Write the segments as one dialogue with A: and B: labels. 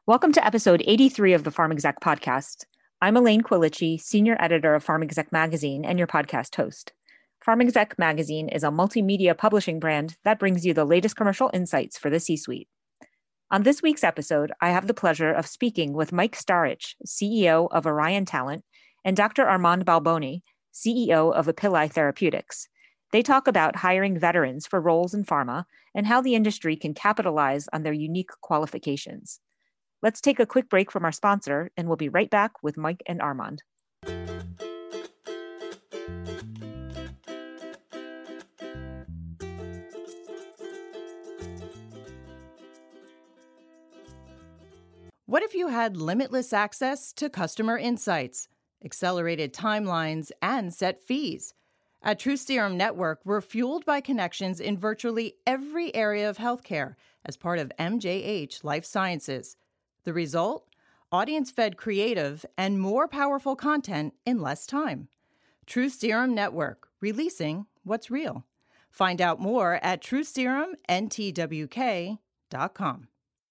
A: Welcome to episode 83 of the Pharm Exec podcast. I'm Elaine Quilici, senior editor of Pharm Exec magazine and your podcast host. Pharm Exec magazine is a multimedia publishing brand that brings you the latest commercial insights for the C-suite. On this week's episode, I have the pleasure of speaking with Mike Starich, CEO of Orion Talent, and Dr. Armand Balboni, CEO of Apili Therapeutics. They talk about hiring veterans for roles in pharma and how the industry can capitalize on their unique qualifications. Let's take a quick break from our sponsor, and we'll be right back with Mike and Armand.
B: What if you had limitless access to customer insights, accelerated timelines, and set fees? At TruSerum Network, we're fueled by connections in virtually every area of healthcare as part of MJH Life Sciences. The result? Audience-fed creative and more powerful content in less time. TruSerum Network, releasing what's real. Find out more at TruSerumNTWK.com.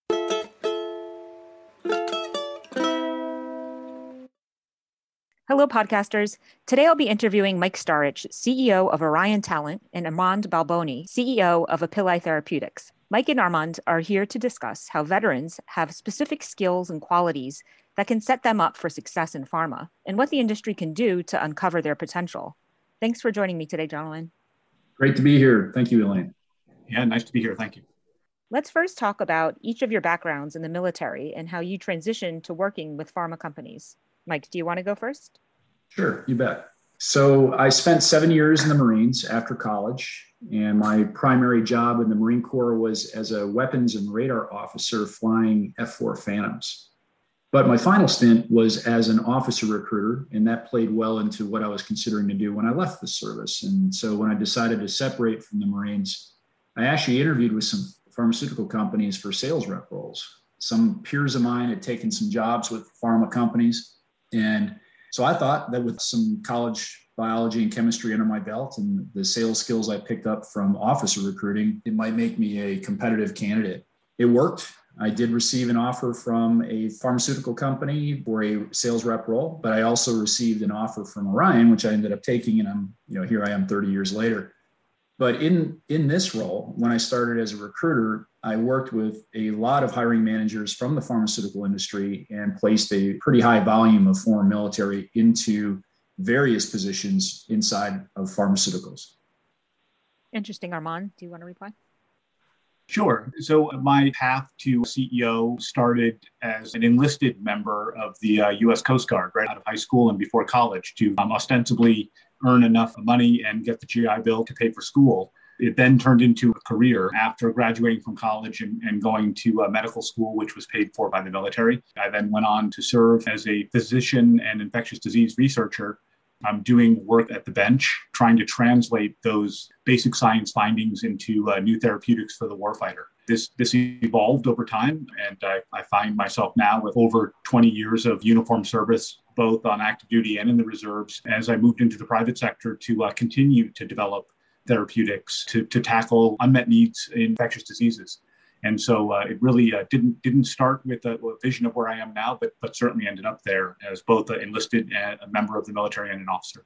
A: Hello, podcasters. Today I'll be interviewing Mike Starich, CEO of Orion Talent, and Armand Balboni, CEO of Apili Therapeutics. Mike and Armand are here to discuss how veterans have specific skills and qualities that can set them up for success in pharma, and what the industry can do to uncover their potential. Thanks for joining me today, gentlemen.
C: Great to be here. Thank you, Elaine.
D: Yeah, nice to be here. Thank you.
A: Let's first talk about each of your backgrounds in the military and how you transitioned to working with pharma companies. Mike, do you want to go first?
C: Sure, you bet. So I spent 7 years in the Marines after college, and my primary job in the Marine Corps was as a weapons and radar officer flying F-4 Phantoms. But my final stint was as an officer recruiter, and that played well into what I was considering to do when I left the service. And so when I decided to separate from the Marines, I actually interviewed with some pharmaceutical companies for sales rep roles. Some peers of mine had taken some jobs with pharma companies, and so I thought that with some college biology and chemistry under my belt and the sales skills I picked up from officer recruiting, it might make me a competitive candidate. It worked. I did receive an offer from a pharmaceutical company for a sales rep role, but I also received an offer from Orion, which I ended up taking, and here I am 30 years later. But in this role, when I started as a recruiter, I worked with a lot of hiring managers from the pharmaceutical industry and placed a pretty high volume of former military into various positions inside of pharmaceuticals.
A: Interesting. Armand, do you want to reply?
D: Sure. So my path to CEO started as an enlisted member of the U.S. Coast Guard right out of high school and before college to ostensibly earn enough money and get the GI Bill to pay for school. It then turned into a career after graduating from college and going to medical school, which was paid for by the military. I then went on to serve as a physician and infectious disease researcher. I'm doing work at the bench, trying to translate those basic science findings into new therapeutics for the warfighter. This evolved over time, and I find myself now with over 20 years of uniform service, both on active duty and in the reserves, as I moved into the private sector to continue to develop therapeutics to tackle unmet needs in infectious diseases. And so it really didn't start with a vision of where I am now, but certainly ended up there as both an enlisted and a member of the military and an officer.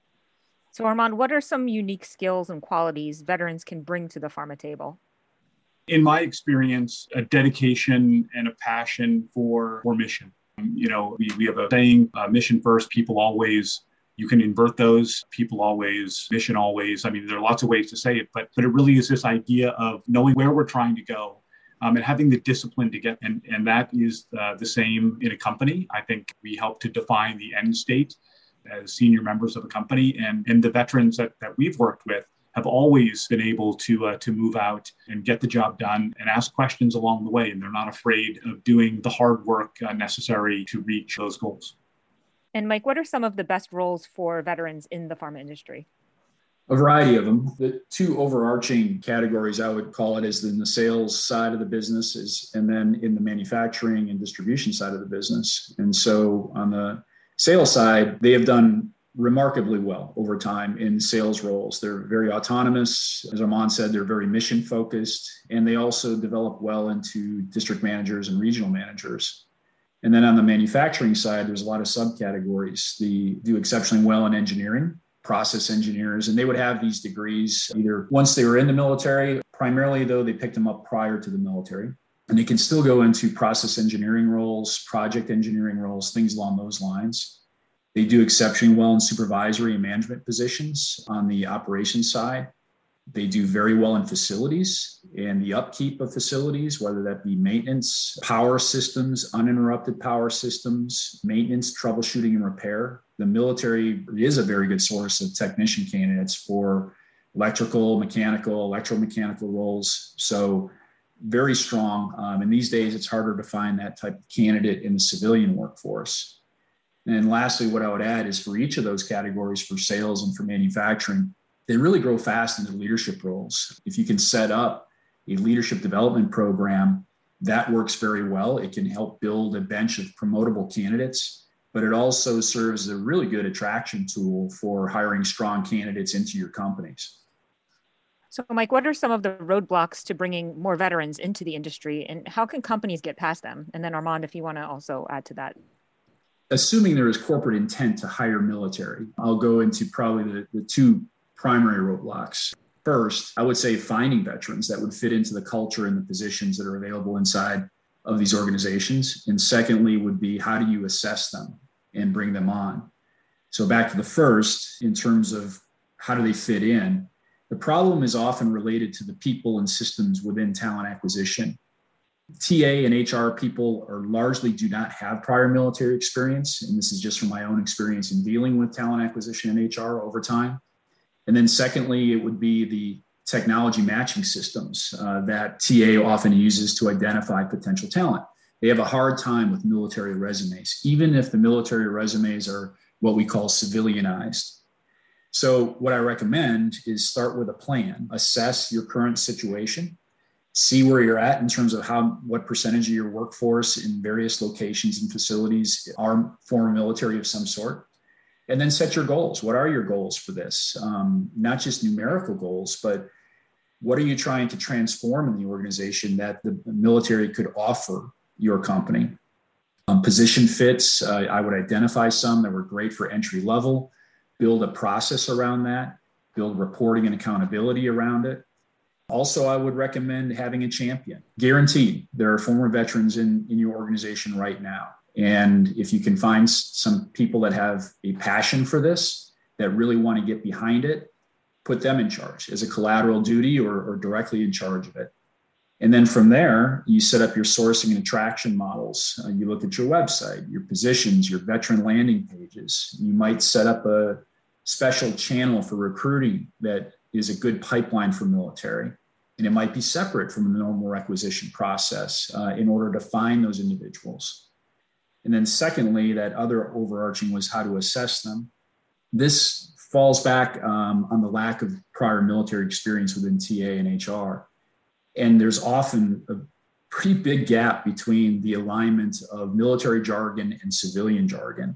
A: So Armand, what are some unique skills and qualities veterans can bring to the pharma table?
D: In my experience, a dedication and a passion for mission. We have a saying, mission first, people always. You can invert those, people always, mission always. I mean, there are lots of ways to say it, but it really is this idea of knowing where we're trying to go and having the discipline to get. And that is the same in a company. I think we help to define the end state as senior members of a company. And the veterans that we've worked with have always been able to move out and get the job done and ask questions along the way. And they're not afraid of doing the hard work necessary to reach those goals.
A: And Mike, what are some of the best roles for veterans in the pharma industry?
C: A variety of them. The two overarching categories I would call it is in the sales side of the business and then in the manufacturing and distribution side of the business. And so on the sales side, they have done remarkably well over time in sales roles. They're very autonomous. As Armand said, they're very mission focused, and they also develop well into district managers and regional managers. And then on the manufacturing side, there's a lot of subcategories. They do exceptionally well in engineering, process engineers, and they would have these degrees either once they were in the military, primarily though they picked them up prior to the military. And they can still go into process engineering roles, project engineering roles, things along those lines. They do exceptionally well in supervisory and management positions on the operations side. They do very well in facilities and the upkeep of facilities, whether that be maintenance, power systems, uninterrupted power systems, maintenance, troubleshooting, and repair. The military is a very good source of technician candidates for electrical, mechanical, electromechanical roles. So very strong. And these days, it's harder to find that type of candidate in the civilian workforce. And lastly, what I would add is for each of those categories, for sales and for manufacturing, they really grow fast into leadership roles. If you can set up a leadership development program, that works very well. It can help build a bench of promotable candidates, but it also serves as a really good attraction tool for hiring strong candidates into your companies.
A: So, Mike, what are some of the roadblocks to bringing more veterans into the industry, and how can companies get past them? And then Armand, if you want to also add to that.
C: Assuming there is corporate intent to hire military, I'll go into probably the two primary roadblocks. First, I would say finding veterans that would fit into the culture and the positions that are available inside of these organizations. And secondly would be, how do you assess them and bring them on? So back to the first, in terms of how do they fit in, the problem is often related to the people and systems within talent acquisition. TA and HR people largely do not have prior military experience. And this is just from my own experience in dealing with talent acquisition and HR over time. And then secondly, it would be the technology matching systems that TA often uses to identify potential talent. They have a hard time with military resumes, even if the military resumes are what we call civilianized. So what I recommend is start with a plan, assess your current situation, see where you're at in terms of what percentage of your workforce in various locations and facilities are former military of some sort. And then set your goals. What are your goals for this? Not just numerical goals, but what are you trying to transform in the organization that the military could offer your company? Position fits, I would identify some that were great for entry level, build a process around that, build reporting and accountability around it. Also, I would recommend having a champion. Guaranteed, there are former veterans in your organization right now. And if you can find some people that have a passion for this, that really want to get behind it, put them in charge as a collateral duty or directly in charge of it. And then from there, you set up your sourcing and attraction models. You look at your website, your positions, your veteran landing pages. You might set up a special channel for recruiting that is a good pipeline for military. And it might be separate from the normal requisition process in order to find those individuals. And then secondly, that other overarching was how to assess them. This falls back on the lack of prior military experience within TA and HR. And there's often a pretty big gap between the alignment of military jargon and civilian jargon.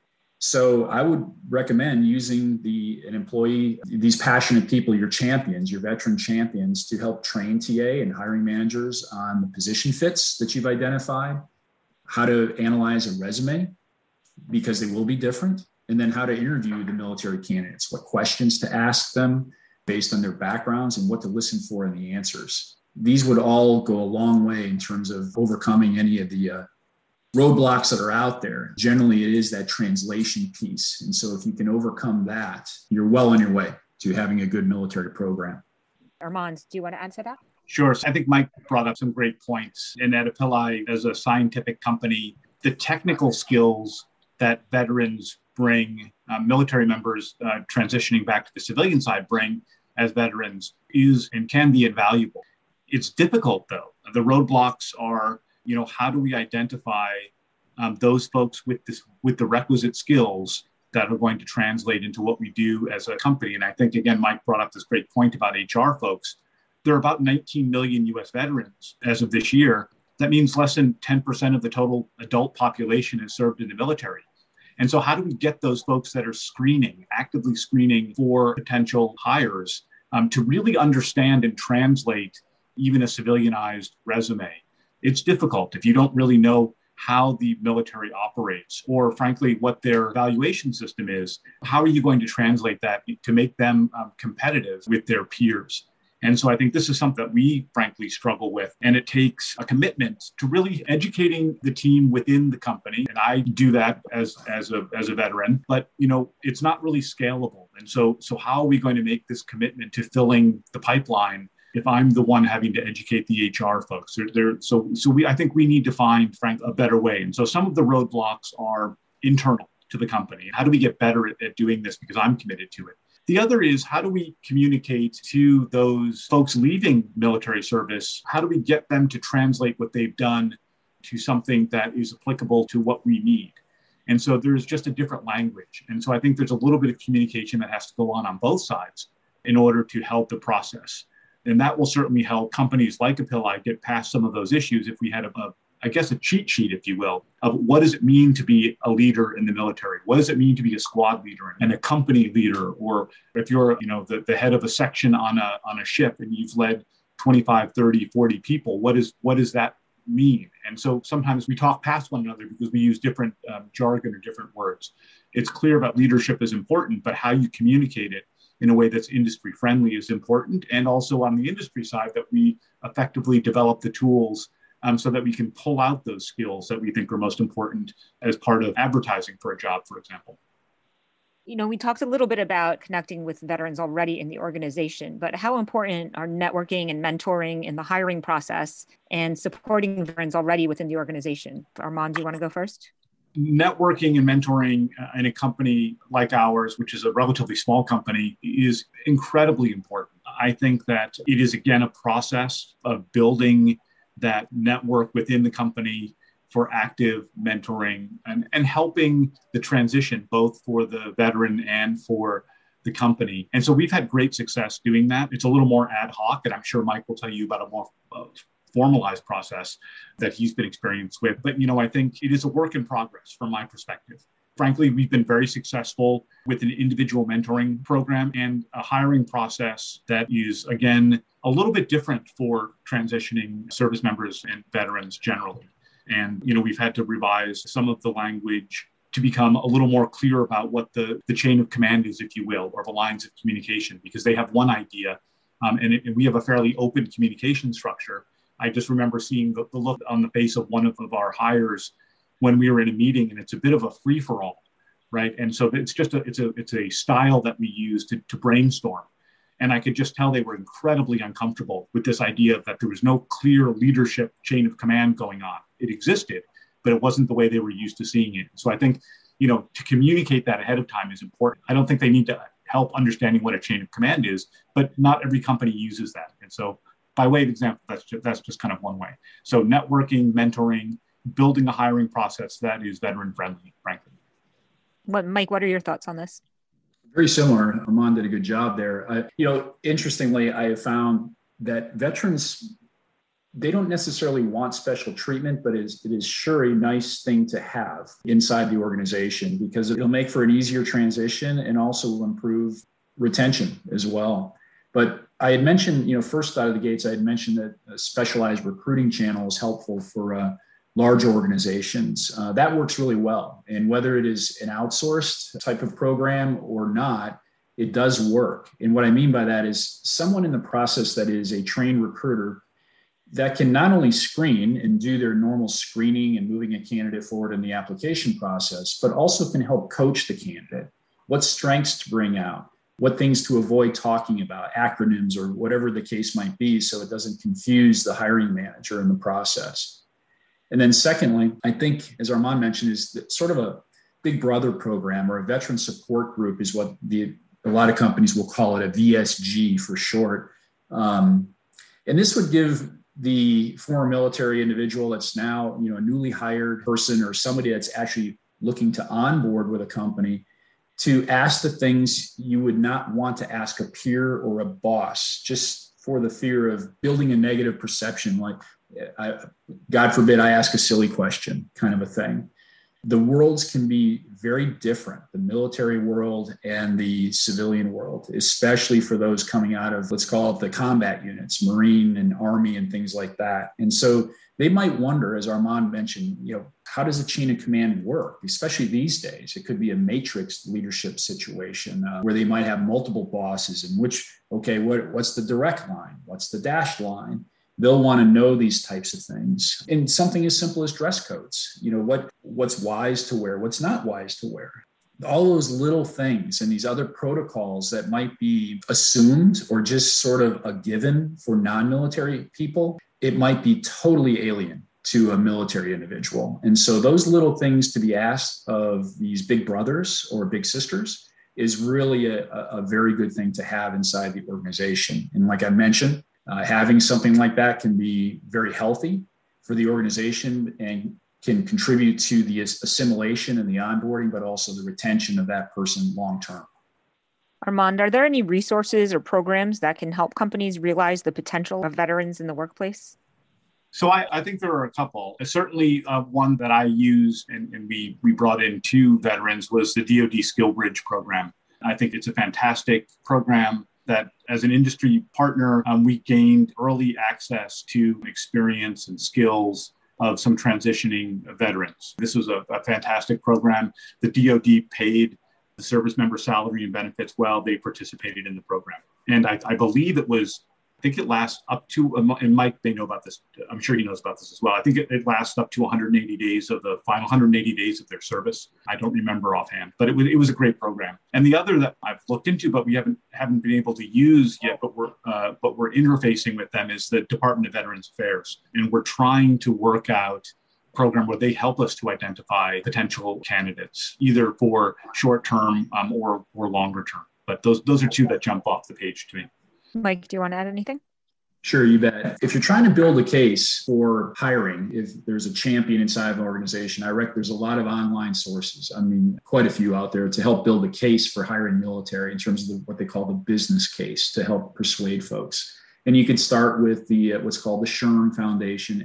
C: So I would recommend using an employee, these passionate people, your champions, your veteran champions, to help train TA and hiring managers on the position fits that you've identified, how to analyze a resume, because they will be different, and then how to interview the military candidates, what questions to ask them based on their backgrounds and what to listen for in the answers. These would all go a long way in terms of overcoming any of the roadblocks that are out there. Generally, it is that translation piece. And so if you can overcome that, you're well on your way to having a good military program.
A: Armand, do you want to answer that?
D: Sure. I think Mike brought up some great points. And at Apelli, as a scientific company, the technical skills that veterans bring, military members transitioning back to the civilian side bring as veterans is and can be invaluable. It's difficult, though. The roadblocks are, how do we identify those folks with the requisite skills that are going to translate into what we do as a company? And I think, again, Mike brought up this great point about HR folks. There are about 19 million U.S. veterans as of this year. That means less than 10% of the total adult population is served in the military. And so how do we get those folks that are actively screening for potential hires to really understand and translate even a civilianized resume? It's difficult if you don't really know how the military operates, or frankly, what their evaluation system is. How are you going to translate that to make them competitive with their peers? And so I think this is something that we frankly struggle with. And it takes a commitment to really educating the team within the company. And I do that as a veteran, but it's not really scalable. And so how are we going to make this commitment to filling the pipeline if I'm the one having to educate the HR folks? I think we need to find, a better way. And so some of the roadblocks are internal to the company. How do we get better at doing this? Because I'm committed to it. The other is, how do we communicate to those folks leaving military service? How do we get them to translate what they've done to something that is applicable to what we need? And so there's just a different language. And so I think there's a little bit of communication that has to go on both sides in order to help the process. And that will certainly help companies like Apili get past some of those issues if we had a cheat sheet, if you will, of what does it mean to be a leader in the military? What does it mean to be a squad leader and a company leader? Or if you're, the head of a section on a ship and you've led 25, 30, 40 people, what does that mean? And so sometimes we talk past one another because we use different jargon or different words. It's clear that leadership is important, but how you communicate it in a way that's industry friendly is important. And also on the industry side, that we effectively develop the tools so that we can pull out those skills that we think are most important as part of advertising for a job, for example.
A: We talked a little bit about connecting with veterans already in the organization, but how important are networking and mentoring in the hiring process and supporting veterans already within the organization? Armand, do you want to go first?
D: Networking and mentoring in a company like ours, which is a relatively small company, is incredibly important. I think that it is, again, a process of building that network within the company for active mentoring and helping the transition, both for the veteran and for the company. And so we've had great success doing that. It's a little more ad hoc, and I'm sure Mike will tell you about a more formalized process that he's been experienced with. But, I think it is a work in progress from my perspective. Frankly, we've been very successful with an individual mentoring program and a hiring process that is, again, a little bit different for transitioning service members and veterans generally. And, we've had to revise some of the language to become a little more clear about what the chain of command is, if you will, or the lines of communication, because they have one idea and we have a fairly open communication structure. I just remember seeing the look on the face of one of our hires when we were in a meeting, and it's a bit of a free for all, right? And so it's just it's a style that we use to brainstorm. And I could just tell they were incredibly uncomfortable with this idea that there was no clear leadership chain of command going on. It existed, but it wasn't the way they were used to seeing it. So I think, to communicate that ahead of time is important. I don't think they need to help understanding what a chain of command is, but not every company uses that. And so by way of example, that's just kind of one way. So networking, mentoring, building a hiring process that is veteran friendly, frankly.
A: Mike, what are your thoughts on this?
C: Very similar. Armand did a good job there. Interestingly, I have found that veterans, they don't necessarily want special treatment, but it is sure a nice thing to have inside the organization because it'll make for an easier transition and also will improve retention as well. But I had mentioned, first out of the gates, I had mentioned that a specialized recruiting channel is helpful for large organizations. That works really well. And whether it is an outsourced type of program or not, it does work. And what I mean by that is someone in the process that is a trained recruiter that can not only screen and do their normal screening and moving a candidate forward in the application process, but also can help coach the candidate, what strengths to bring out, what things to avoid talking about, acronyms or whatever the case might be, so it doesn't confuse the hiring manager in the process. And then secondly, I think, as Armand mentioned, is sort of a big brother program or a veteran support group is what a lot of companies will call it, a VSG for short. And this would give the former military individual that's now, a newly hired person or somebody that's actually looking to onboard with a company to ask the things you would not want to ask a peer or a boss, just for the fear of building a negative perception, like, God forbid I ask a silly question kind of a thing. The worlds can be very different, the military world and the civilian world, especially for those coming out of, let's call it the combat units, Marine and Army and things like that. And so they might wonder, as Armand mentioned, how does a chain of command work, especially these days? It could be a matrix leadership situation where they might have multiple bosses and what's the direct line? What's the dashed line? They'll want to know these types of things. And something as simple as dress codes, what's wise to wear, what's not wise to wear. All those little things and these other protocols that might be assumed or just sort of a given for non-military people, it might be totally alien to a military individual. And so those little things to be asked of these big brothers or big sisters is really a very good thing to have inside the organization. And like I mentioned, having something like that can be very healthy for the organization and can contribute to the assimilation and the onboarding, but also the retention of that person long-term.
A: Armand, are there any resources or programs that can help companies realize the potential of veterans in the workplace?
D: So I think there are a couple. Certainly one that I use and we brought in to veterans was the DoD SkillBridge program. I think it's a fantastic program that as an industry partner, we gained early access to experience and skills of some transitioning veterans. This was a fantastic program. The DoD paid the service member salary and benefits while they participated in the program. And I believe I think it lasts up to, and Mike, they know about this. I'm sure he knows about this as well. I think it lasts up to 180 days of the final 180 days of their service. I don't remember offhand, but it was a great program. And the other that I've looked into, but we haven't been able to use yet, but we're interfacing with them is the Department of Veterans Affairs. And we're trying to work out a program where they help us to identify potential candidates, either for short-term or longer term. But those are two that jump off the page to me.
A: Mike, do you want to add anything?
C: Sure, you bet. If you're trying to build a case for hiring, if there's a champion inside of an organization, I reckon there's a lot of online sources. I mean, quite a few out there to help build a case for hiring military in terms of what they call the business case to help persuade folks. And you could start with the what's called the SHRM Foundation,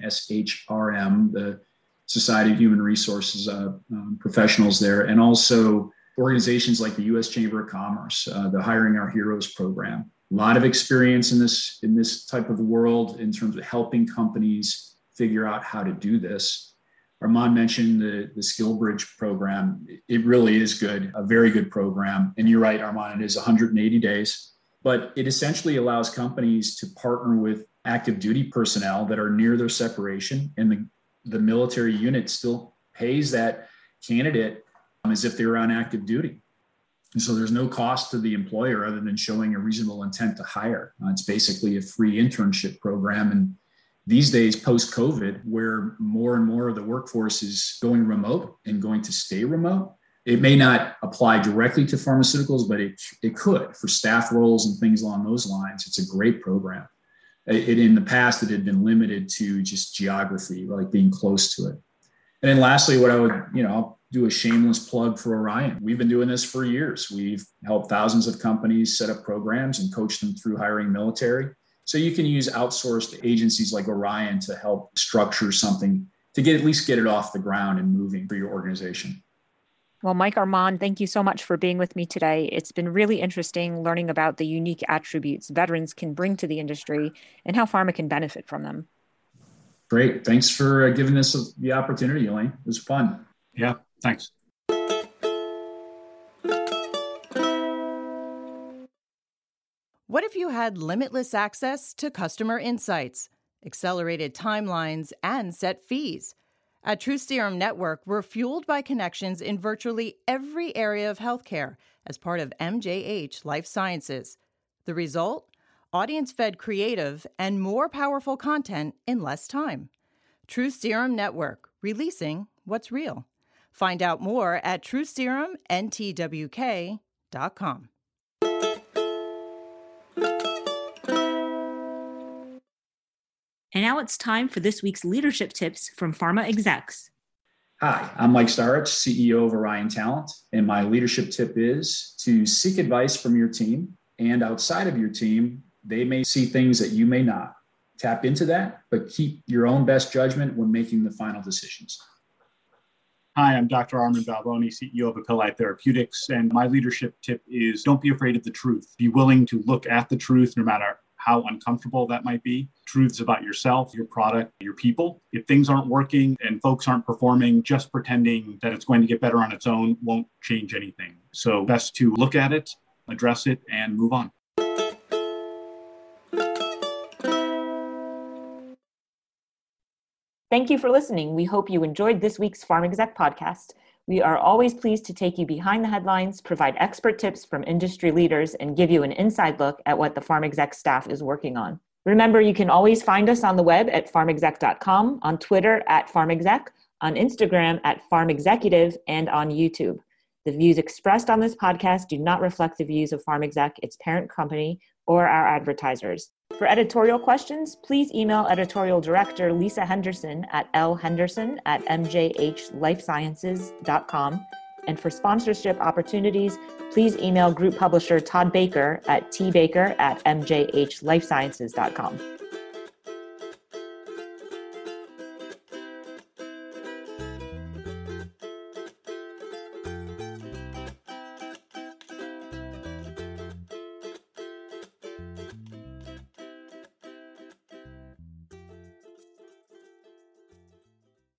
C: SHRM, the Society of Human Resources professionals there, and also organizations like the U.S. Chamber of Commerce, the Hiring Our Heroes program. A lot of experience in this type of world in terms of helping companies figure out how to do this. Armand mentioned the SkillBridge program. It really is good, a very good program. And you're right, Armand, it is 180 days, but it essentially allows companies to partner with active duty personnel that are near their separation, and the military unit still pays that candidate as if they were on active duty. And so there's no cost to the employer other than showing a reasonable intent to hire. It's basically a free internship program. And these days, post-COVID, where more and more of the workforce is going remote and going to stay remote, it may not apply directly to pharmaceuticals, but it could for staff roles and things along those lines. It's a great program. In the past, it had been limited to just geography, like being close to it. And then lastly, what I would, I'll do a shameless plug for Orion. We've been doing this for years. We've helped thousands of companies set up programs and coach them through hiring military. So you can use outsourced agencies like Orion to help structure something to at least get it off the ground and moving for your organization.
A: Well, Mike, Armand, thank you so much for being with me today. It's been really interesting learning about the unique attributes veterans can bring to the industry and how pharma can benefit from them.
C: Great. Thanks for giving us the opportunity, Elaine. It was fun.
D: Yeah, thanks.
B: What if you had limitless access to customer insights, accelerated timelines, and set fees? At TruSerum Network, we're fueled by connections in virtually every area of healthcare as part of MJH Life Sciences. The result? Audience-fed creative and more powerful content in less time. TruSerum Network, releasing what's real. Find out more at TruSerumNTWK.com.
A: And now it's time for this week's leadership tips from pharma execs.
C: Hi, I'm Mike Starich, CEO of Orion Talent, and my leadership tip is to seek advice from your team, and outside of your team, they may see things that you may not. Tap into that, but keep your own best judgment when making the final decisions.
D: Hi, I'm Dr. Armand Balboni, CEO of Apili Therapeutics, and my leadership tip is don't be afraid of the truth. Be willing to look at the truth no matter how uncomfortable that might be. Truths about yourself, your product, your people. If things aren't working and folks aren't performing, just pretending that it's going to get better on its own won't change anything. So best to look at it, address it, and move on.
A: Thank you for listening. We hope you enjoyed this week's PharmExec podcast. We are always pleased to take you behind the headlines, provide expert tips from industry leaders, and give you an inside look at what the PharmExec staff is working on. Remember, you can always find us on the web at pharmexec.com, on Twitter at PharmExec, on Instagram at PharmExecutive, and on YouTube. The views expressed on this podcast do not reflect the views of PharmExec, its parent company, or our advertisers. For editorial questions, please email editorial director Lisa Henderson at lhenderson@mjhlifesciences.com. And for sponsorship opportunities, please email group publisher Todd Baker at tbaker@mjhlifesciences.com.